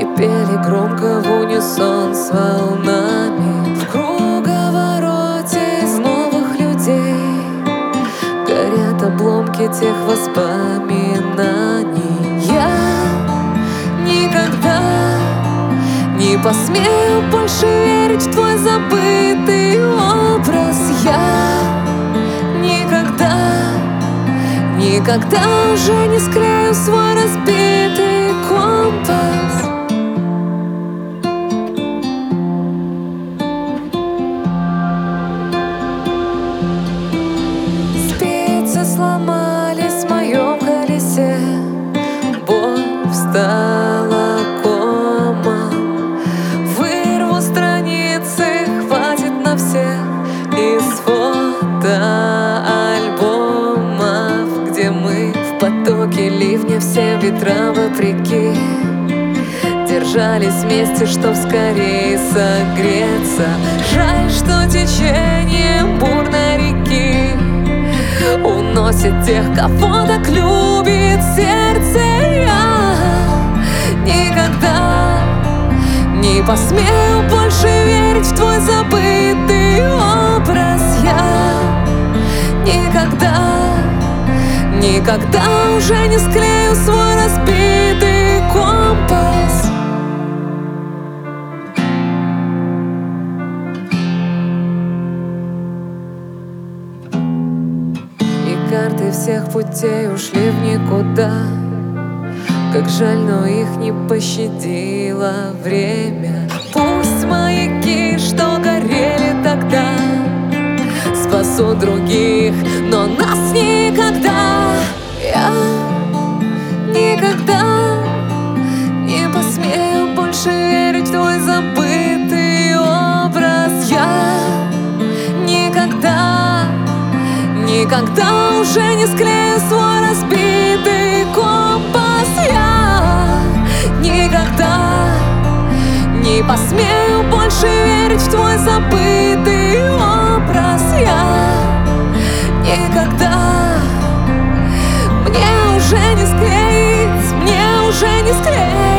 пели громко в унисон с волнами. В круговороте из новых людей горят обломки тех воспоминаний. Я никогда не посмею больше верить в твой забытый образ. Я никогда уже не склею свой разбитый компас. Спицы сломались в моем колесе, боль встала комом. Вырву страницы, хватит на всех из фотоальбомов, где мы в потоке ливня, все ветра вопреки держались вместе, чтоб скорее согреться. Жаль, что течение бурной реки уносит тех, кого так любит сердце. Я никогда не посмею больше верить в твой забытый образ. Я никогда уже не склею свой разбитый компас. И карты всех путей ушли в никуда. Как жаль, но их не пощадило время. Пусть маяки, что горели тогда, спасут других, но нас никогда. Я никогда не посмею больше верить в твой забытый образ. Я никогда уже не склею свой разбитый компас. Я никогда не посмею больше верить в твой забытый образ. Я никогда, мне уже не склеить, мне уже не склеить.